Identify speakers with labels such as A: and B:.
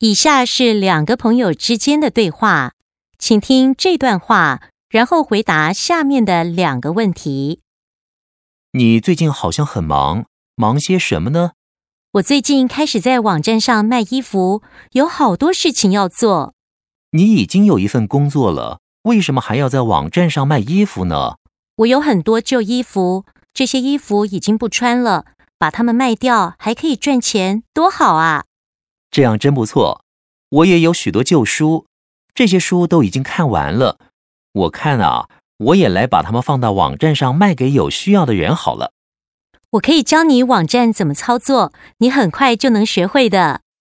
A: 以下是两个朋友之间的对话，请听这段话，然后回答下面的两个问题。
B: 你最近好像很忙，忙些什么呢？
A: 我最近开始在网站上卖衣服，有好多事情要做。
B: 你已经有一份工作了，为什么还要在网站上卖衣服呢？
A: 我有很多旧衣服，这些衣服已经不穿了，把它们卖掉还可以赚钱，多好啊！
B: 这样真不错。我也有许多旧书，这些书都已经看完了。我看我也来把它们放到网站上卖给有需要的人好了。
A: 我可以教你网站怎么操作，你很快就能学会的。